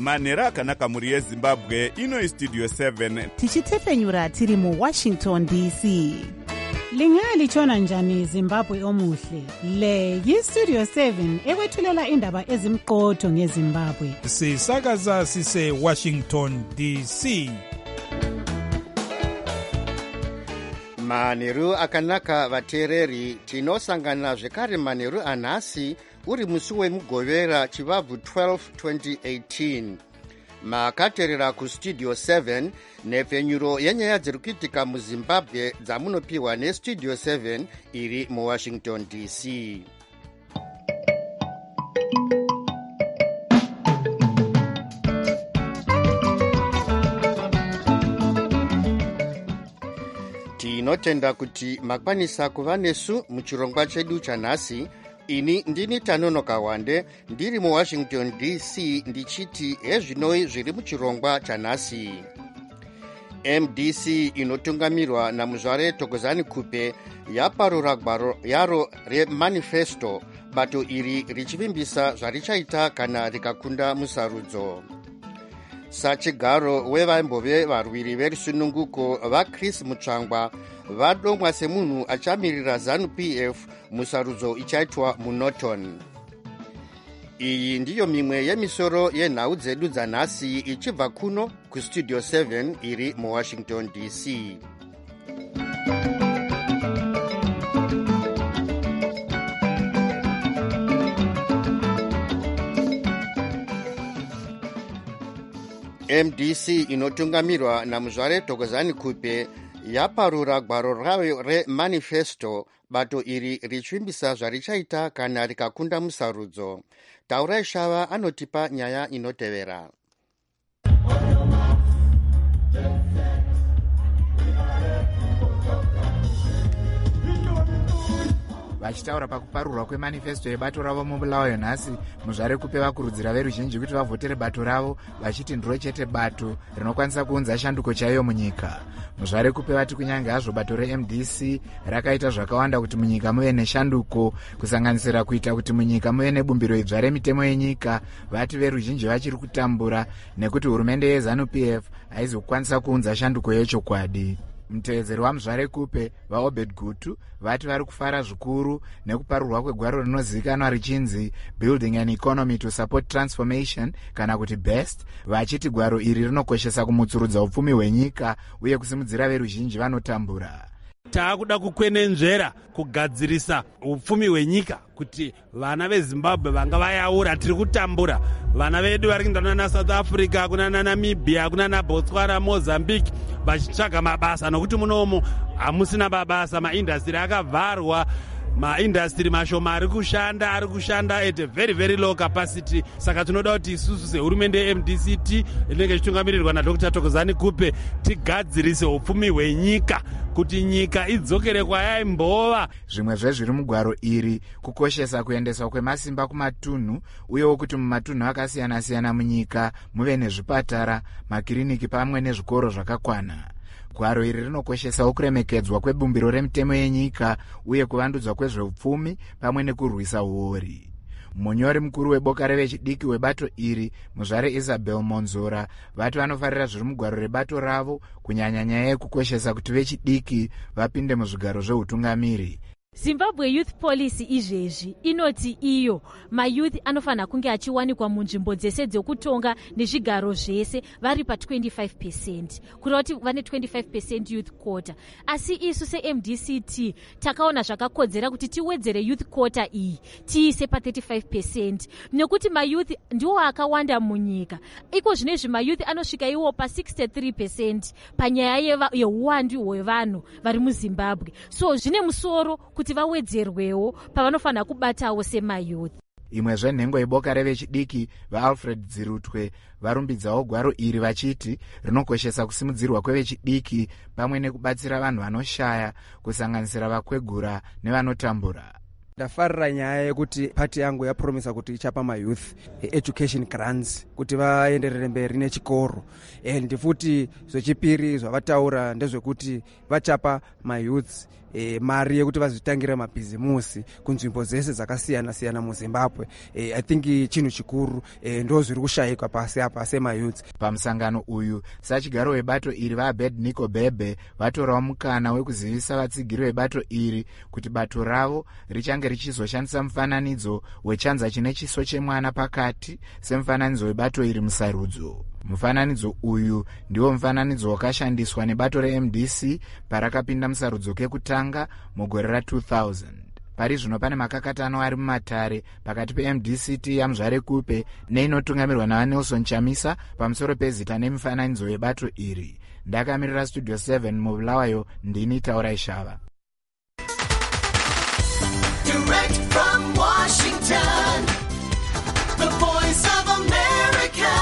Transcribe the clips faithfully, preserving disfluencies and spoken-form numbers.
manhero akanaka mhuri yezimbabwe. Ino istudio seven tichitefenyura tiri muwashington D C. Lingalitshona njani Zimbabwe omuhle? Le yistudio seven ekwethulela indaba ezimqotho ngeZimbabwe. Sisakaza sise Washington D C. Manheru akanaka vateereri, tinosangana zvekare manheru anhasi uri musi wemugovera chivabvu twelve twenty eighteen. Makateerera kustudio seven nepfenyuro yenyaya dziri kuitika muZimbabwe dzamunopiwa nestudio seven iri muWashington D C. Tinotenda kuti makwanisa kuva nesu muchirongwa chedu chanhasi. Ini ndini Tanonoka Wande ndiri muWashington D C ndichiti hezvinoi zviri muchirongwa chanhasi. M D C inotungamirwa namuzvare Thokozani Kupe yaparura gwaro yaro remanifesto, bato iri richivimbisa zvarichaita kana rikakunda musarudzo. Sachigaro wevaimbove varwiri verusununguko vaChris Mutsvangwa vadomwa semunhu achamirira ZANU P F musarudzo ichaitwa muNorton. Iyi ndiyo mimwe yemisoro yenhau dzedu dzanhasi ichibva kuno kustudio seven iri muWashington D C. M D C inotungamirwa namuzvare Thokozani Kupe yaparura gwaro rayo remanifesto, bato iri richivimbisa zvarichaita kana rikakunda musarudzo. Taurai Shava anotipa nyaya inotevera. Vachitaura pakuparurwa kwemanifesto yebato ravo mubulawayo nhasi, muzvare Kupe vakurudzira veruzhinji kuti vavhotere bato ravo, vachiti ndiro chete bato rinokwanisa kuunza shanduko chaiyo munyika. Muzvare Kupe vati kunyange hazvo bato reM D C rakaita zvakawanda kuti munyika muve neshanduko, kusanganisira kuita kuti munyika muve nebumbiro idzva remitemo yenyika, vati veruzhinji vachiri kutambura nekuti hurumende yeZANU P F haizi kukwanisa kuunza shanduko yechokwadi. Mutevedzeri wamuzvare Kupe vaObed Gutu vati vari kufara zvikuru nekuparurwa kwegwaro rinozivikanwa richinzi Building an Economy to Support Transformation kana kuti BEST, vachiti gwaro iri rinokoshesa kumutsurudza upfumi hwenyika uye kusimudzira veruzhinji vanotambura. Taakuda kukwenenzvera kugadzirisa upfumi hwenyika kuti vana veZimbabwe vanga vayaura tiri kutambura. Vana vedu vari kuenda na South Africa, kuna Namibia, kuna na Botswana, Mozambique vachitsvaga mabasa nokuti munomu hamusina mabasa, maindastri akavharwa. Maindastri mashoma ari kushanda ari kushanda at a very very low capacity. Saka tinoda kuti isusu sehurumende yeM D C T inenge ichitungamirirwa naDr Thokozani Kupe tigadzirise upfumi hwenyika kuti nyika idzokere kwayaimbova. Zvimwe zvezviri mugwaro iri kukoshesa kuendeswa kwemasimba kumatunhu uyewo kuti mumatunhu akasiyana siyana munyika muve nezvipatara, makiriniki pamwe nezvikoro zvakakwana. Gwaro iri rinokoshesawo kuremekedzwa kwebumbiro remitemo yenyika uye kuvandudzwa kwezveupfumi pamwe nekurwisa uori. Munyori mukuru weboka revechidiki webato iri, muzvare Isabel Monzora, vati vanofarira zviri mugwaro rebato ravo, kunyanya nyaya yekukoshesa kuti vechidiki vapinde muzvigaro zveutungamiri. Zimbabwe Youth Policy izvezvi inoti iyo mayouth anofana kunge achiwanikwa munzvimbo dzese dzekutonga nezvigaro zvese vari pa twenty-five percent, kuroti vane twenty-five percent youth quota. Asi isu seM D C T takaona zvakakodzera kuti tiwedzere youth quota iyi tiise pa thirty-five percent, nekuti mayouth ndiwo akawanda munyika. Iko zvinezvi mayouth anosvika iwo pa sixty-three percent panyaya yeuwandu hwevanhu vari muZimbabwe. So zvine musoro kuti vawedzerwewo pavanofana kubatawo semayouth. Imwe zvenhengo yeboka revechidiki vaAlfred Dzirutwe varumbidzawo gwaro iri vachiti rinokoshesa kusimudzirwa kwevechidiki pamwe nekubatsira vanhu vanoshaya, kusanganisira vakwegura nevanotambura. ndafarira nyaya yekuti pati yangu yapromisa kuti ichapa mayouth education grants kuti vaenderere mberi nechikoro, and futi zvechipiri zvavataura ndezvekuti vachapa mayouth E, mari yekuti vazvitangira mabhizimusi kunzvimbo dzese dzakasiyana siyana muZimbabwe. E, I think chinhu chikuru e, ndo zviri kushayikwa pasi apa semayouth. Pamusangano uyu sachigaro webato iri vaAbednego Bebe vatorawo mukana wekuzivisa vatsigiri vebato iri kuti bato ravo richange richizoshandisa mufananidzo wechanza chine chiso chemwana pakati semufananidzo webato iri musarudzo. Mufananidzo uyu ndiwo mufananidzo wakashandiswa nebato reM D C parakapinda musarudzo kekutanga mugore ra two thousand. Pari zvino pane makakatano ari mumatare pakati peM D C T yaMuzvare Kupe neinotungamirwa naNelson Chamisa pamusoro pezita nemufananidzo webato iri. Ndakamirira Studio seven mubulawayo ndini Taurai Shava. Direct from Washington, the voice of America.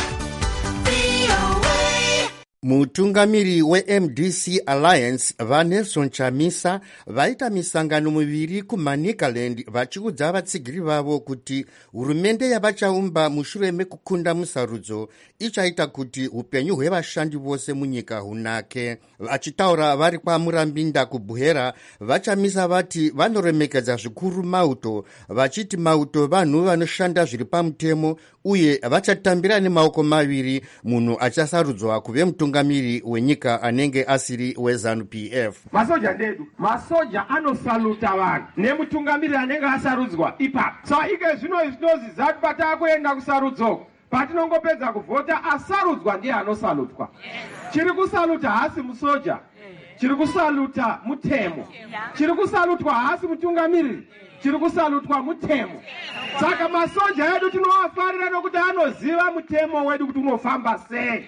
Mutungamiri weM D C Alliance vaNelson Chamisa vaita misangano miviri kuManicaland vachiudza vatsigiri vavo kuti hurumende yavachaumba mushure mekukunda musarudzo ichaita kuti upenyu hwevashandi vose munyika hunake. Vachitaura vari kwaMurambinda kuBuhera, vaChamisa vati vanoremekedza zvikuru mauto, vachiti mauto vanhu vanoshanda zviri pamutemo uye vachatambira nemaoko maviri munhu achasarudzwa kuve mutungamiri wenyika anenge asiri weZANU P F. Masoja ndedu, masoja anosaluta vanhu nemutungamiri anenge asarudzwa ipapo. So ike zvino izvinozi zati patakuenda kusarudzo patinongopedza kuvhota asarudzwa ndiye anosalutwa. Chiri kusaluta hasi musoja, chiri kusaluta mutemo, chiri kusalutwa hasi mutungamiri, chiri kusalutwa mutemo. Saka masoja edu tinowafarira nokuti anoziva mutemo wedu kuti unofamba sei.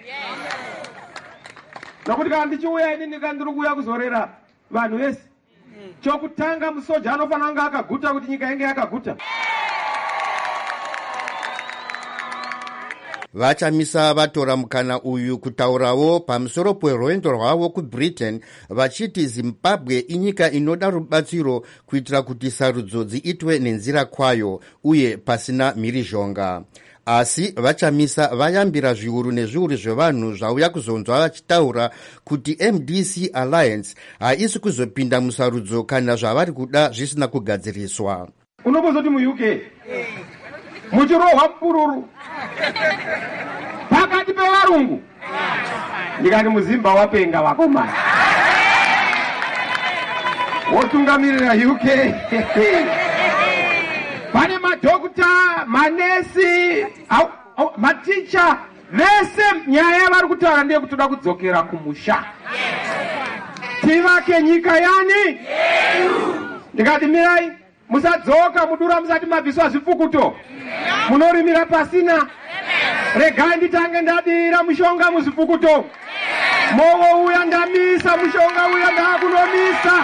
Nokuti kana ndichiuya ini ndikandiri kuuya kuzorera vanhu vese, chokutanga musoja anofanira kunge akaguta kuti nyika inge yakaguta. VaChamisa vatora mukana uyu kutaurawo pamusoro pwerwendo rwavo kuBritain, vachiti Zimbabwe inyika inoda rubatsiro kuitira kuti sarudzo dziitwe nenzira kwayo uye pasina mhirizhonga. Asi vaChamisa vayambira zviuru nezviuru zvevanhu zvauya kuzonzwa vachitaura kuti M D C Alliance haisi kuzopinda musarudzo kana zvavari kuda zvisina kugadziriswa. Unobozoti mu U K muchirohwa pururu pakati pevarungu ndikati muzimba wapenga vakomana wotungamirira U K pane madhokta, manesi, maticha vese nyaya vari kutaura ndeye kuti toda kudzokera kumusha, tivake nyika yani. Ndikati mirai musadzoka mudura musati mabviswa zvipfukuto, munorimira pasina. Regai nditange ndadira mushonga muzvipfukuto, mowo uya ndamisa mushonga uya ndakunomisa.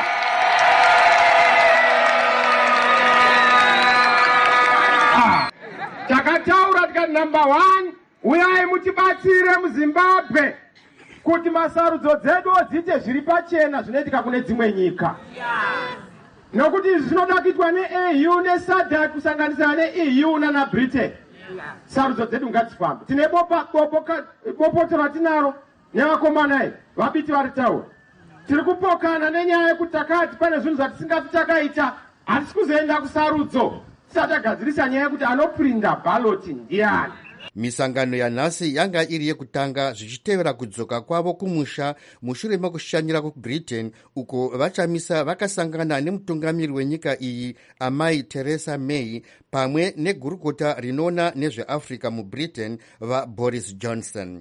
Takataura tikati number one, uyai mutibatsire muZimbabwe kuti masarudzo dzedu dzite zviri pachena zvinoitika kune dzimwe nyika. Nokuti izvi zvinoda kuitwa neA U neSADC kusanganisira neE U nana Britain. Sarudzo dzedu ngadzifambe. Tine bopa bopoto ratinaro nevakomana iyi vabiti vari taura. Tiri kupokana nenyaya yekuti takati pane zvinhu zvatisingafi takaita, hatisi kuzoenda kusarudzo tisatagadzirisa nyaya yekuti anoprinda ballot ndiani. Misangano yanhasi yanga iri yekutanga zvichitevera kudzoka kwavo kumusha mushure mekushanyira kuBritain, uko vaChamisa vakasangana nemutungamiri wenyika iyi amai Theresa May pamwe negurukota rinoona nezveAfrica muBritain vaBoris Johnson.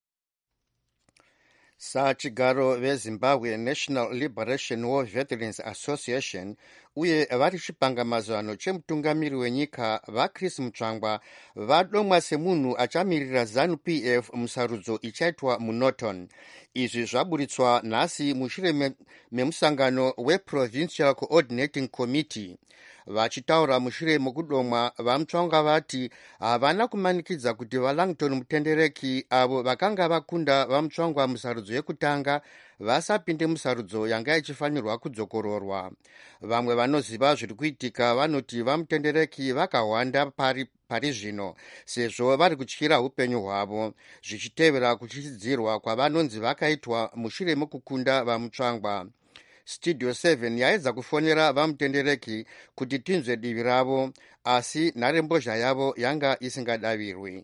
Sachigaro veZimbabwe National Liberation War Veterans Association uye vari chipangamazano chemutungamiri wenyika vaChris Mutsvangwa vadomwa semunhu achamirira ZANU P F musarudzo ichaitwa muNorton. Izvi zvaburitswa nhasi mushure memusangano weProvincial Coordinating Committee. vachitaura mushure mokudomwa vamutsvanga vati havana kumanikidza kuti valangton mutendereki avo vakanga vakunda vamutsvangwa musarudzo yekutanga vasapinde musarudzo yanga ichifanirwa kudzokororwa. Vamwe vanoziva zviri kuitika vanoti vamutendereki vakawanda pari pari zvino sezvo vari kutyira upenyu hwavo zvichitevera kuchidzirwa kwavanonzi vakaitwa mushure mokukunda vamutsvangwa. Studio seven yaedza kufonera vamutendereki kuti tinzwe divi ravo, asi nharembozha yavo yanga isingadavirwi.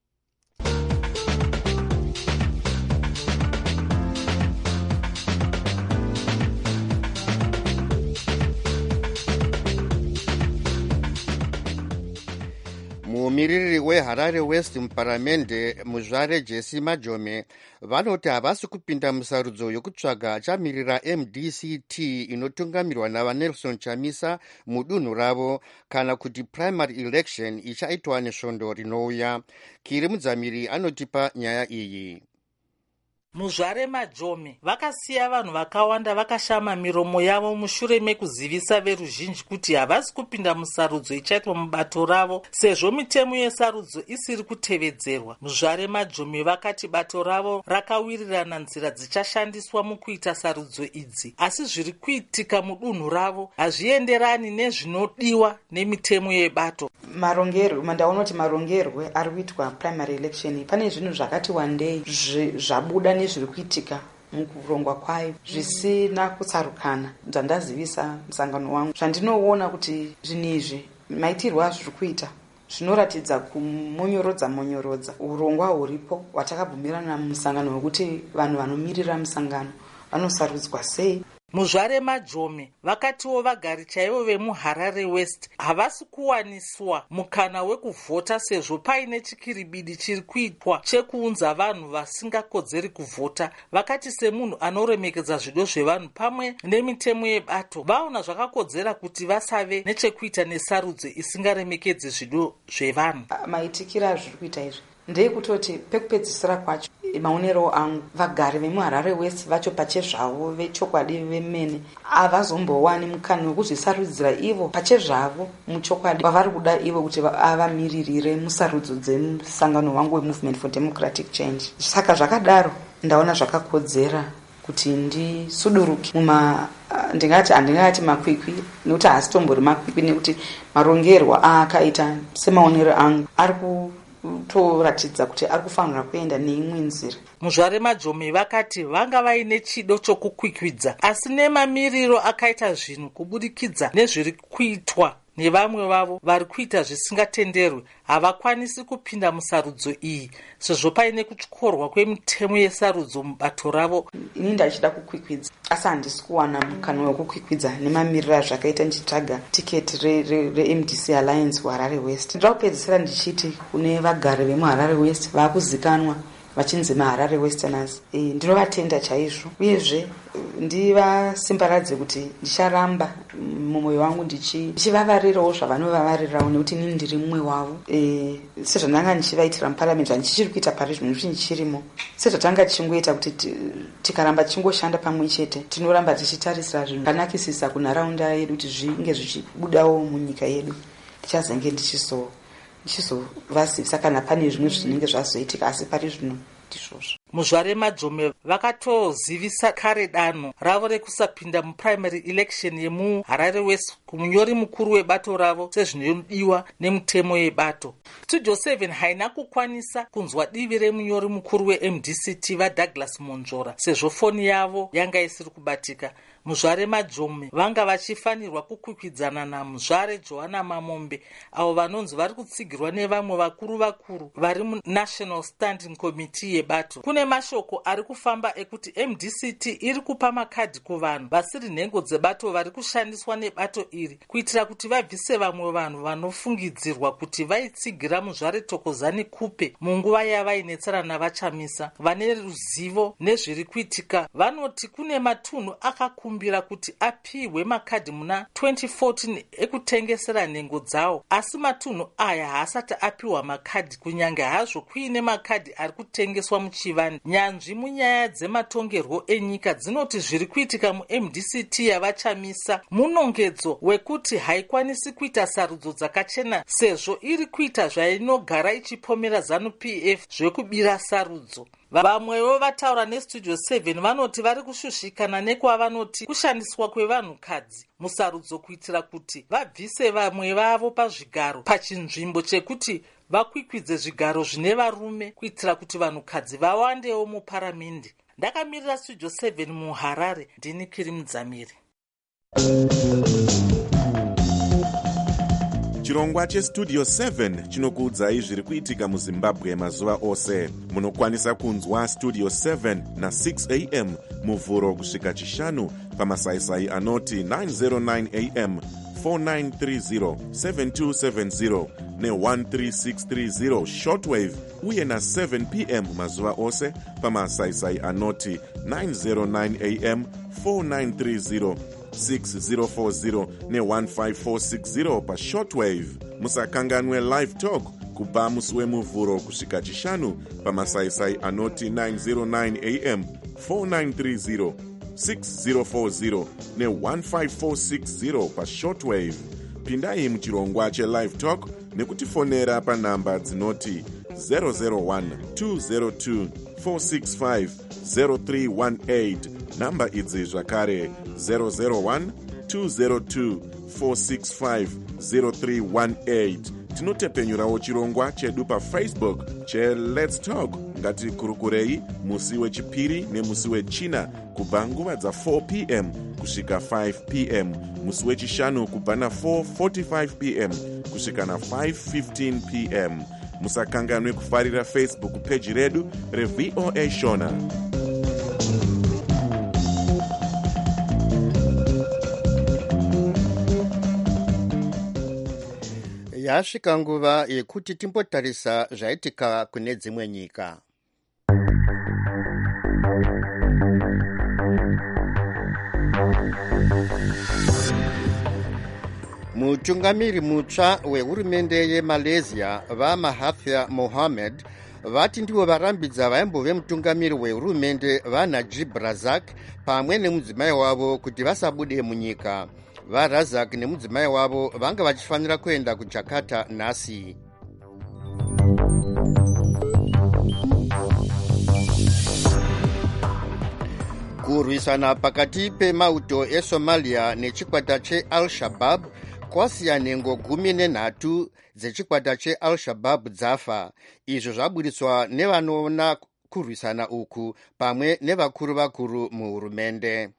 Mumiriri weHarare West muparamende muzvare Jesse Majome vanoti havasi kupinda musarudzo yokutsvaga achamirira M D C T inotungamirwa navaNelson Chamisa mudunhu ravo kana kuti primary election ichaitwa nesvondo rinouya. Kiri Mudzamiri anotipa nyaya iyi. Muzvare Majome vakasiya vanhu vakawanda vakashama miromo yavo mushure mekuzivisa veruzhinji kuti havasi kupinda musarudzo ichaitwa mubato ravo sezvo mitemo yesarudzo isiri kutevedzerwa. Muzvare Majome vakati bato ravo rakawirirana nzira dzichashandiswa mukuita sarudzo idzi, asi zviri kuitika mudunhu ravo hazvienderani nezvinodiwa nemitemo yebato. Marongerwe mandaonoti marongerwe ari kuitwa primary election pane zvinhu zvakati wandei zvabuda nezviri kuitika mukurongwa kwayo zvisina kutsarukana. Zvandazivisa musangano wangu zvandinoona kuti zvinhu izvi maitirwo azviri kuita zvinoratidza kumonyorodza monyorodza urongwa huripo hwatakabvumirana musangano wekuti vanhu vanomirira musangano vanosarudzwa sei. Muzvare Majome vakatiwo vagari chaivo vemuHarare West havasi kuwaniswa mukana wekuvhota sezvo paine chikiribidi chiri kuitwa chekuunza vanhu vasingakodzeri kuvhota. Vakati semunhu anoremekedza zvido zvevanhu pamwe nemitemo yebato vaona zvakakodzera kuti vasave nechekuita nesarudzo isingaremekedzi zvido zvevanhu. Maitikira zviri kuita izvi ndeyekutoti pekupedzisira kwacho maonero angu vagari vemuHarare West vacho pachezvavo vechokwadi vemene havazombowani mukana wekuzvisarudzira ivo pachezvavo muchokwadi wavari kuda ivo kuti avamiririre musarudzo dzemusangano wangu weMovement for Democratic Change. Saka zvakadaro ndaona zvakakodzera kuti ndisuduruke muma ndingati handingati makwikwi nekuti haasi tombori makwikwi nekuti marongerwa aakaita semaonero angu ari ku toratidza kuti ari kufanira kuenda neimwe nzira. Muzvare Majome vakati vanga vaine chido chokukwikwidza asi nemamiriro akaita zvinhu kubudikidza nezviri kuitwa nevamwe vavo vari kuita zvisingatenderwi havakwanisi kupinda musarudzo iyi sezvo paine kutyorwa kwemitemo yesarudzo mubato ravo. Ini ndachida kukwikwidza asi handisi kuwana mukana wekukwikwidza nemamiriro azvakaita ndichitsvaga tiketi reM D C Alliance kuHarare West. Ndira kupedzisira ndichiti kune vagari vemuHarare West vakuzikanwa vachinzi maHarare Westerners e, ndinovatenda chaizvo uyezve ndivasimbaradze kuti ndicharamba mumwoyo wangu ndichivavarirawo zvavanovavarirawo nekuti inini ndiri mumwe wavo e, sezvandanga ndichivaitira muparamendi handichiri kuita pari zvino kuti ndichirimo sezvatanga tichingoita kuti tikaramba tichingoshanda pamwe chete tinoramba tichitarisira zvinhu zvakanakisisa kunharaunda yedu kuti zvinge zvichibudawo munyika yedu ndichazenge ndichizo ndichizovazivisa kana pane zvimwe zvinenge zvazoitika asi pari zvino ndizvozvo. Muzvare Majome vakatozivisa kare danho ravo rekusapinda muprimary election yemuHarare West kumunyori mukuru webato ravo sezvinodiwa nemutemo yebato. Studio seven haina kukwanisa kunzwa divi remunyori mukuru weM D C T vaDouglas Monzvora sezvo foni yavo yanga isiri kubatika. Muzvare Majome vanga vachifanirwa kukwikwidzana namuzvare Johanna Mamombe avo vanonzi vari kutsigirwa nevamwe vakuru vakuru vari muNational Standing Committee yebato. Kune mashoko ari kufamba ekuti M D C T iri kupa makadhi kuvanhu vasiri nhengo dzebato vari kushandiswa nebato iri kuitira kuti vabvise vamwe vanhu vanofungidzirwa kuti vaitsigira muzvare Thokozani Kupe munguva yavainetsera navaChamisa. Vane ruzivo nezviri kuitika vanoti kune matunhu akakumira akakumbira kuti apiwe makadhi muna twenty fourteen ekutengesera nhengo dzawo, asi matunhu aya haasati apiwa makadhi kunyange hazvo kuine makadhi ari kutengeswa muchivani. Nyanzvi munyaya dzematongerwo enyika dzinoti zviri kuitika mu-M D C T yavachamisa munongedzo wekuti haikwanisi kuita sarudzo dzakachena sezvo iri kuita zvainogara ichipomera ZANU P F zvekubira sarudzo. Vamwewo vataura nestudio seven vanoti vari kushushikana nekwavanoti kushandiswa kwevanhukadzi musarudzo kuitira kuti vabvise vamwe vavo pazvigaro pachinzvimbo chekuti vakwikwidze zvigaro zvine varume kuitira kuti vanhukadzi vawandewo muparamende. Ndakamirira studio seven muHarare, ndini Kiri Mudzamiri. Chirongwa chestudio seven chinokuudzai zviri kuitika muZimbabwe mazuva ose. Munokwanisa kunzwa studio seven na six a m muvhuro kusvika chishanu pamasaisai anoti nine oh nine a m, four nine three zero, seven two seven zero ne one three six three zero shortwave, uye na seven p m mazuva ose pamasaisai anoti nine oh nine a m, four nine three zero, six zero four zero ne one five four six zero pa shortwave. Musakanganwe live talk kubva musi wemuvhuro kusvika chishanu pamasaisai anoti nine oh nine a m, four nine three zero, six zero four zero ne one five four six zero pa shortwave. Pindai muchirongwa che-live talk nekutifonera panhamba dzinoti zero zero one, two zero two, four six five, zero three one eight. Namba idzi zvakare zero zero one, two zero two, four six five, zero three one eight. Tinotepenyurawo chirongwa chedu paFacebook che-Let's Talk. Ngatikurukurei musi wechipiri nemusi wechina kubva nguva dza four p m kusvika five p m, musi wechishanu kubva na four forty-five p m kusvika na five fifteen p m. Musakanganwe kufarira Facebook page redu reV O A Shona. Yasvika nguva yekuti timbotarisa zvaitika kune dzimwe nyika. Mutungamiri mutsva wehurumende yeMalaysia vaMahathir Mohamad vati ndivo varambidza vaimbove mutungamiri wehurumende vaNajib Razak pamwe nemudzimai wavo kuti vasabude munyika. VaRazak nemudzimai wavo vanga vachifanira kuenda kuJakarta nhasi. Kurwisana pakati pemauto eSomalia nechikwata cheAl-Shabaab kwasiya nhengo gumi nenhatu dzechikwata cheAl-Shabaab dzafa. Izvo zvaburitswa nevanoona kurwisana uku pamwe nevakuru vakuru muhurumende.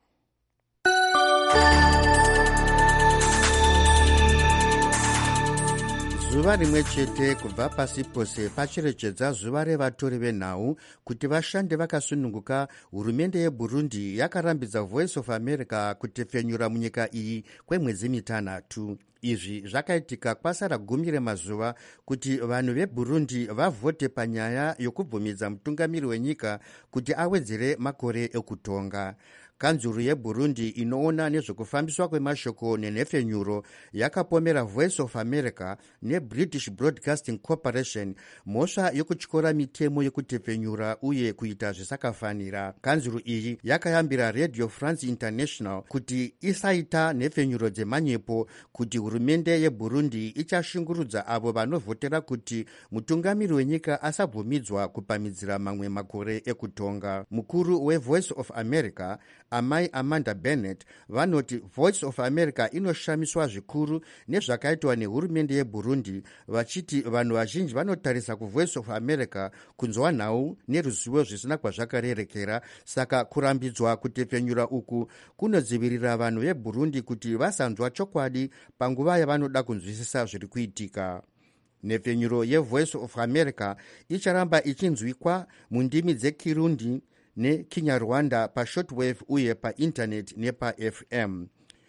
Zuva rimwe chete kubva pasi pose pacherechedza zuva revatori venhau kuti vashande vakasununguka, hurumende yeBurundi yakarambidza Voice of America kutefenyura munyika iyi kwemwedzi mitanhatu. Izvi zvakaitika kwasara gumi remazuva kuti vanhu veBurundi vavhote panyaya yokubvumidza mutungamiri wenyika kuti awedzere makore ekutonga. Kanzuru yeBurundi inoona nezvekufambiswa kwemashoko nenhefenyuro yakapomera Voice of America neBritish Broadcasting Corporation mhosva yokutyora mitemo yekutefenyura uye kuita zvisakafanira. Kanzuru iyi yakayambira Radio France International kuti isaita nhefenyuro dzemanyepo kuti hurumende yeBurundi ichashungurudza avo vanovhotera kuti mutungamiri wenyika asabvumidzwa kupamidzira mamwe makore ekutonga. Mukuru weVoice of America Amai Amanda Bennett vanoti Voice of America inoshamiswa zvikuru nezvakaitwa nehurumende yeBurundi, vachiti vanhu vazhinji vanotarisa kuVoice of America kunzwa nhau neruzivo zvisina kwazvakarerekera, saka kurambidzwa kutefenyura uku kunodzivirira vanhu veBurundi kuti vasanzwa chokwadi panguva yavanoda kunzwisisa zviri kuitika. Nhefenyuro yeVoice of America icharamba ichinzwikwa mundimi dzeKirundi neKinyarwanda pashortwave uye painternet nepaF M.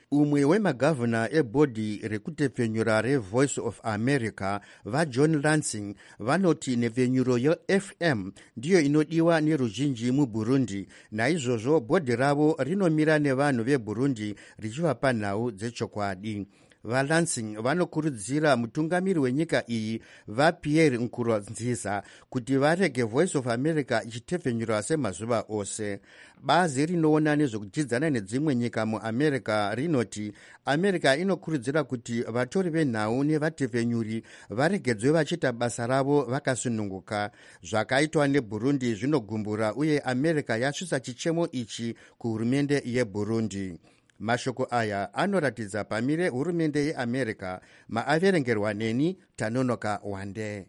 umwe wemagavhuna ebhodhi rekutepfenyura revoice of America vaJohn Lansing vanoti nepfenyuro yeF M ndiyo inodiwa neruzhinji muBurundi, naizvozvo bhodhi ravo rinomira nevanhu veBurundi richivapa nhau dzechokwadi. VaLansing vanokurudzira mutungamiri wenyika iyi vaPierre Nkurunziza kuti varege Voice of America ichitepfenyura semazuva ose. Bazi rinoona nezvekudyidzana nedzimwe nyika muAmerica rinoti America inokurudzira kuti vatori venhau nevatepfenyuri varegedzwe vachiita basa ravo vakasununguka. Zvakaitwa neBurundi zvinogumbura uye America yasvisa chichemo ichi kuhurumende yeBurundi. Mashoko aya anoratidza pamire hurumende yeAmerica maaverengerwa neni Tanonoka Wande.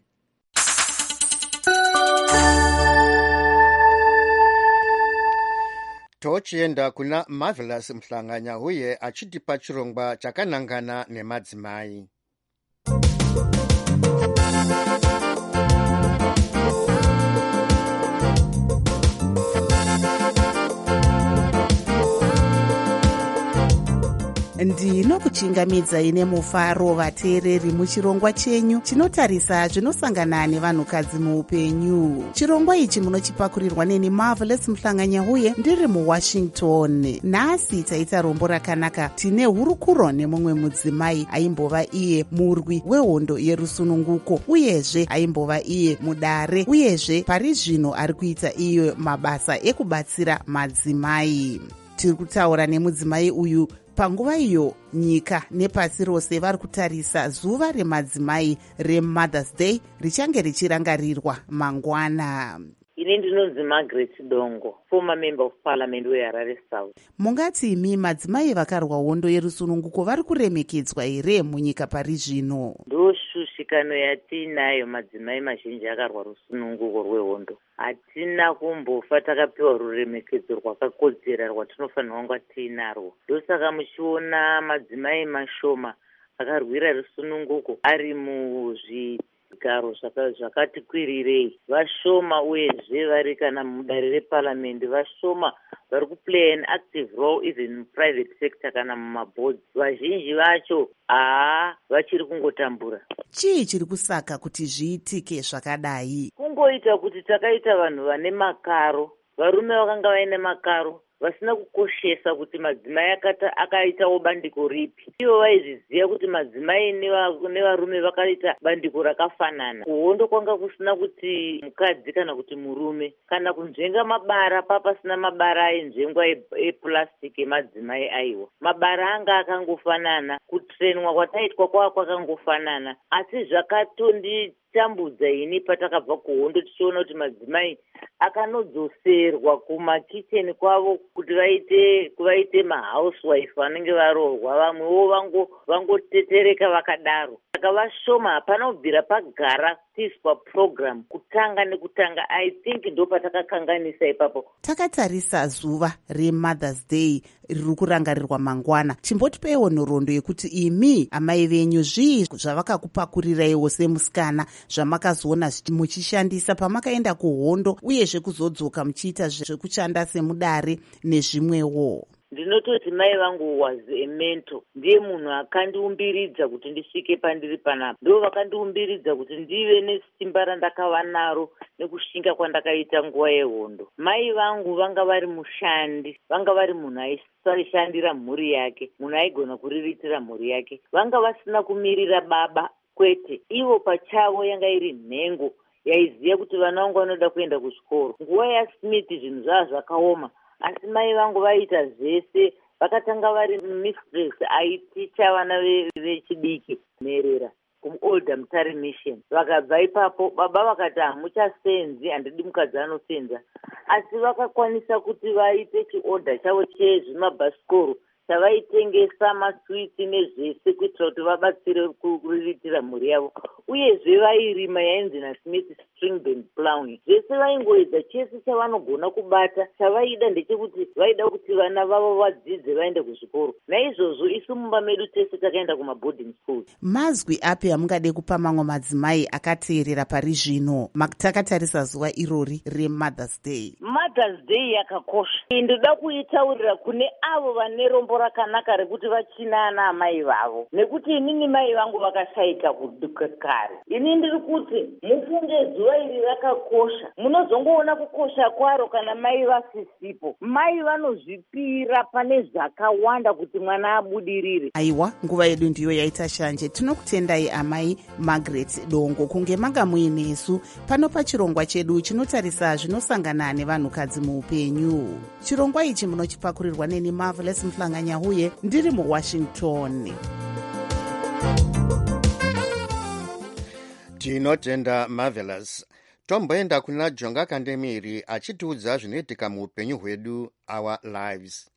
Tochienda kuna Marvelous Mhlanganya huye achitipa chirongwa chakanangana nemadzimai. ndinokuchingamidza ine mufaro vateereri muchirongwa chenyu chinotarisa zvinosangana nevanhukadzi muupenyu. chirongwa ichi munochipakurirwa neni Marvelous Mhlanganya huye ndiri muWashington. nhasi taita rombo rakanaka. tine hurukuro nemumwe mudzimai aimbova iye murwi wehondo yerusununguko, uyezve aimbova iye mudare, uyezve pari zvino ari kuita iyo mabasa ekubatsira madzimai. tiri kutaura nemudzimai uyu panguva iyo nyika nepasi rose vari kutarisa zuva remadzimai reMother's Day richange richirangarirwa mangwana. Ine ndinonzi Margaret Dongo, former member of parliament weHarare South. Mungati imi madzimai vakarwa hondo yerusununguko vari kuremekedzwa here munyika pari zvino? Ndoshushikano yatinayo, madzimai mazhinji akarwa rusununguko rwehondo. Hatina kumbofa takapiwa ruremekedzo rwakakodzera rwatinofanirwa kunga tinarwo. Ndosaka muchiona madzimai mashoma akarwira rusununguko ari muzvi garo zvakati kwirirei vashoma, uyezve vari kana mudare reparliament vashoma, vari kuplay an active role even in private sector kana mumaboards. Vazhinji vacho haa vachiri kungotambura. Chii chiri kusaka kuti zviitike zvakadai? Kungoita kuti takaita vanhu vane makaro, varume vakanga vaine makaro vasina kukoshesa kuti madzimai akaitawo bandiko ripi. Ivo vaizviziva kuti madzimai nevarume vakaita bandiko rakafanana. Kuhondo kwanga kusina kuti mukadzi kana kuti murume, kana kunzvenga mabara papasina mabara ainzvengwa epurasitiki emadzimai aiwa. Mabara anga akangofanana, kutrenwa kwataitwa kwava kwakangofanana, asi zvakatondi tambudza ini patakabva kuhondo tichiona kuti madzimai akanodzoserwa kumakicheni kwavo kuti vaite vaite mahousewife vanenge varohwa, vamwewo vango vangotetereka vakadaro. Saka vashoma, hapana kubvira pagara tiswa program kutanga nekutanga. I think ndo patakakanganisa ipapo. Takatarisa zuva reMother's Day riri kurangarirwa mangwana. Chimbotipeiwo nhoroondo yekuti imi amai venyu zvii zvavakakupakurirawo semusikana zvamakazoona muchishandisa pamakaenda kuhondo, uyezve kuzodzoka muchiita zvekushanda semudare nezvimwewo? Ndinototi mai vangu was a mentor. Ndiye munhu akandiumbiridza kuti ndisvike pandiri panapa. Ndo vakandiumbiridza kuti ndive nesimba randakava naro nekushinga kwandakaita nguva yehondo. Mai vangu vanga vari mushandi, vanga vari munhu aishandira mhuri yake, munhu aigona kuriritira mhuri yake. Vanga vasina kumirira baba, kwete. Ivo pachavo yanga iri nhengo yaiziva kuti vana vangu vanoda kuenda kuchikoro. Nguva yaSmith zvinhu zvava zvakaoma, asi mai vangu vaita zvese. Vakatanga vari mistress aiticha vana vechidiki Merera kuolder Mutare Mission. Vakabva ipapo baba vakati hamuchasenzi, handidi mukadzi anosenza, asi vakakwanisa kuti vaite chiorder chavo chezvimabhasikoro chavaitengesa maswiti nezvese kuitira kuti vabatsire kuriritira mhuri yavo. uyezve vairima yainzi nasmith stringband plowing. Zvese vaingoedza chese chavanogona kubata. Chavaida ndechekuti vaida kuti vana vavo vadzidze vaende kuzvikoro. Naizvozvo isu mumba medu tese takaenda kumaboarding schools. Mazwi api amungade kupa mamwe madzimai akateerera pari zvino takatarisa zuva irori reMothers Day? Mothers Day yakakosha. Ndoda kuitaurira kune avo vane rombo rakanaka rekuti vachinana amai vavo, nekuti inini mai vangu vakashaika kuduka kare. Ini ndiri kuti mufunge zuva iri rakakosha. Munozongoona kukosha kwaro kana mai vasisipo. Mai vanozvipira pane zvakawanda kuti mwana abudirire. Aiwa, nguva yedu ndiyo yaita shanje. Tinokutendai amai Margaret Dongo kunge manga muinesu pano pachirongwa chedu chinotarisa zvinosangana nevanhukadzi muupenyu. Chirongwa ichi munochipakurirwa neni Marvelous Mhlanga-Nyahuye ndiri muWashington. Tinotenda Marvelous. Tomboenda kuna Jonga Kandemiri achitiudza zvinoitika muupenyu hwedu, our lives.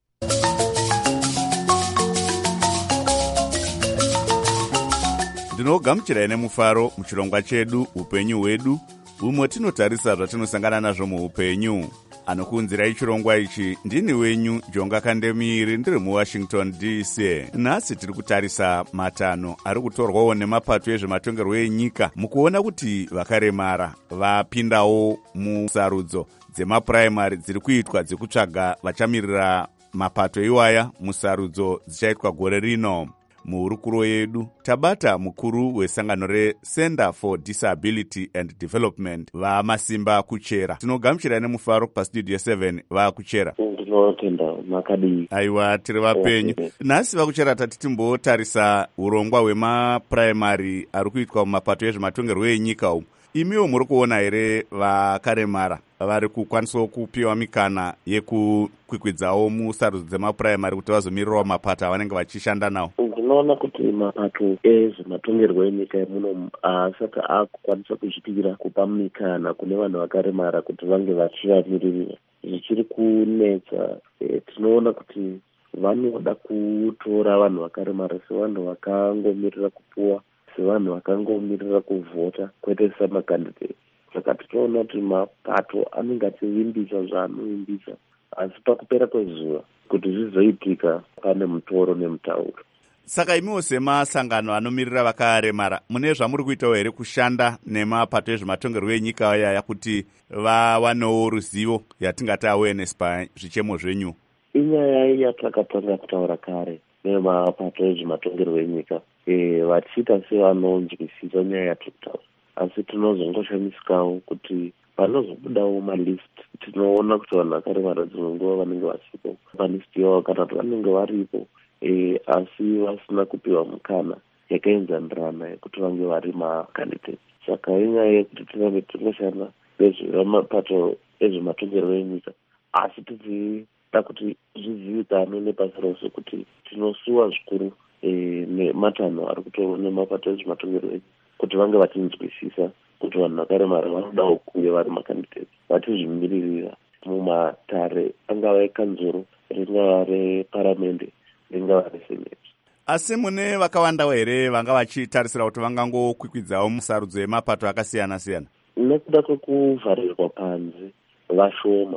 Ndinogamuchirai nemufaro muchirongwa chedu upenyu hwedu, umwe tinotarisa zvatinosangana nazvo muupenyu. Anokuunzirai chirongwa ichi ndini wenyu Jonga Kandemiri ndiri muWashington D C. Nhasi tiri kutarisa matanho ari kutorwawo nemapato ezvematongerwo enyika mukuona kuti vakaremara vapindawo musarudzo dzemapuraimari dziri kuitwa dzekutsvaga vachamirira mapato iwaya musarudzo dzichaitwa gore rino. Muhurukuro yedu tabata mukuru wesangano reCenter for Disability and Development vaMasimba Kuchera. Tinogamuchirai nemufaro pastudio seven vakuchera. Ndinotenda makadii. Aiwa, tiri vapenyu. Nhasi vakuchera tati timbotarisa urongwa hwemapuraimari ari kuitwa mumapato ezvematongerwo enyika umu. Imiwo muri kuona here vakaremara vari kukwanisawo kupiwa mikana yekukwikwidzawo musarudzo dzemapuraimari kuti vazomirirawo mapato avanenge vachishanda nawo? Ndinoona kuti mapato ezvematongerwo enyika muno asati akukwanisa kuzvipira kupa mikana kune vanhu vakaremara kuti vange vachivamiririra. Zvichiri kunetsa, e, tinoona kuti vanoda kutora vanhu vakaremara sevanhu vakangomirira kupuwa, sevanhu vakangomirira kuvhota, kwete samakandidate. Saka tinoona kuti mapato anenge achivimbisa zvaanovimbisa, asi pakupera kwezuva kuti zvizoitika pane mutoro nemutauro. Saka imiwo semasangano anomirira vakaremara mune zvamuri kuitawo here kushanda nemapato ezvematongerwo enyika ayaya kuti vawanewo ruzivo yatingati awareness pazvichemo zvenyu? Inyaya yatakatanga kutaura kare nemapato ezvematongerwo enyika, e, vachiita sevanonzwisisa nyaya yatiri kutaura, asi tinozongoshamisikawo kuti panozobudawo malist tinoona kuti vanhu vakaremara dzimwe nguva vanenge vasipo palisti yavo kana kuti vanenge varipo, e, asi vasina kupiwa mukana yakaenzanirana yekuti vange vari makandidate. Saka inyaya yekuti tinenge tingoshanda nezvemapato ezvematongerwo enyika, asi tichida kuti zvizivikanwe nepasi rose kuti tinosuwa zvikuru e, nematanho ari kutorwa nemapato ezvematongerwo enyika kuti vange vachinzwisisa kuti vanhu vakaremara vanodawo kuve vari makandidate, vachizvimiririra mumatare angava ekanzuro, ringava reparamende, ringava reseneti. Asi mune vakawandawo here vanga vachitarisira kuti vangangokwikwidzao musarudzo yemapato akasiyana-siyana? Nekuda kwekuvharirwa panze vashoma,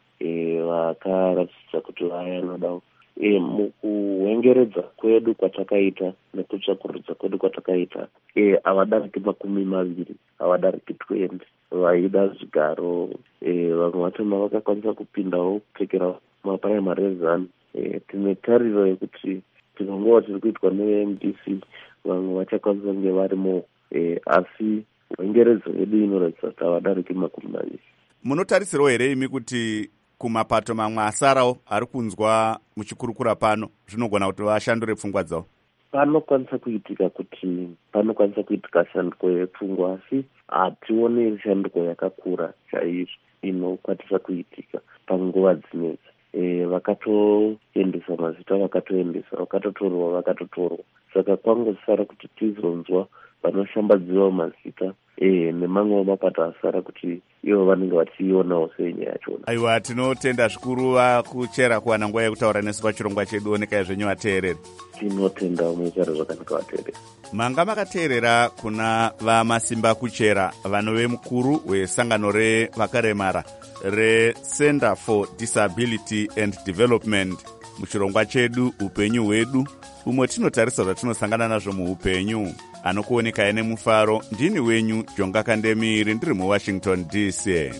e, vakaratidza kuti vaya vanodawo. E, mukuwengeredza kwedu kwatakaita nekutsvakuridza kwedu kwatakaita, e, havadariki makumi maviri, havadariki twenty vaida zvigaro. E, vamwe vatema vakakwanisa kupindawo kupfekera mapuraimari ezanu. E, tine tariro yekuti tinongova tiri kuitwa ne-M D C vamwe vachakwanisa kunge varimo, e, asi wengeredzo yedu inoratidza kuti havadariki makumi maviri. Munotarisirawo here imi kuti kumapato mamwe asarawo ari kunzwa muchikurukura pano zvinogona kuti vashandure pfungwa dzavo? Panokwanisa kuitika kuti panokwanisa kuitika shanduko yepfungwa, asi hatione shanduko yakakura chaizvo inokwanisa kuitika panguva dzinedzi. E, vakatoendesa mazita vakatoendesa, vakatotorwa vakatotorwa. Saka kwangosara kuti tizonzwa vanoshambadziwa mazita, e, nemamwe mapato asara kuti ivo vanenge vachionawo senyaya yachona. Aiwa, tinotenda zvikuru vakuchera kuwana nguva yekutaura nesu pachirongwa chedu. Onekai zvenyu vateereri. Tinotenda muchara zvakanaka vateereri. Manga makateerera kuna vamasimba kuchera vanove mukuru wesangano revakaremara reCenter for Disability and Development muchirongwa chedu upenyu hwedu, umwe tinotarisa zvatinosangana nazvo muupenyu. Anokuonekai nemufaro ndini wenyu Jonga Kandemiri, ndiri muWashington D C.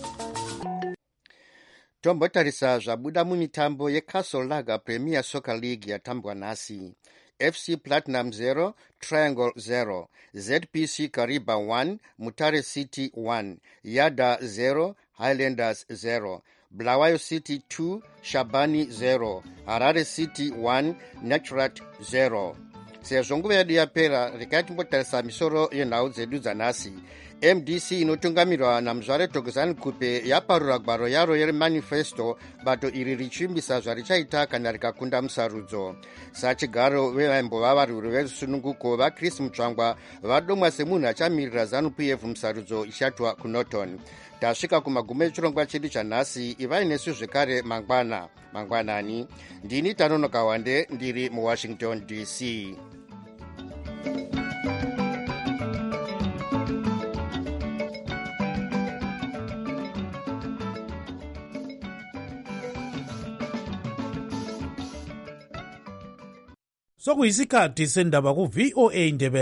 Tombotarisa zvabuda mumitambo yeCastle Lager Premier Soccer League yatambwa nhasi. F C Platinum zero, Triangle zero, Z P C Kariba one, Mutare City one, Yada zero, Highlanders zero, Bulawayo City two, Shabani zero, Harare City one, Naturat zero. Sezvo nguva yedu yapera, rekai timbotarisa misoro yenhau dzedu dzanhasi. M D C inotungamirwa namuzvare Thokozani Kupe yaparura gwaro yaro yemanifesto, bato iri richimbisa zvarichaita kana rikakunda musarudzo. Sachigaro vevaimbova varwiri vesununguko vaChris Mutsvangwa vadomwa semunhu achamirira ZANU-P F musarudzo ichatwa kuNorton. Tasvika kumagumo echirongwa chedu chanhasi. Ivai nesu zvekare mangwana mangwanani. Ndini Tanonoka Wande, ndiri muWashington D C. sokuyisikhathi sendaba ku-V O A Ndebele.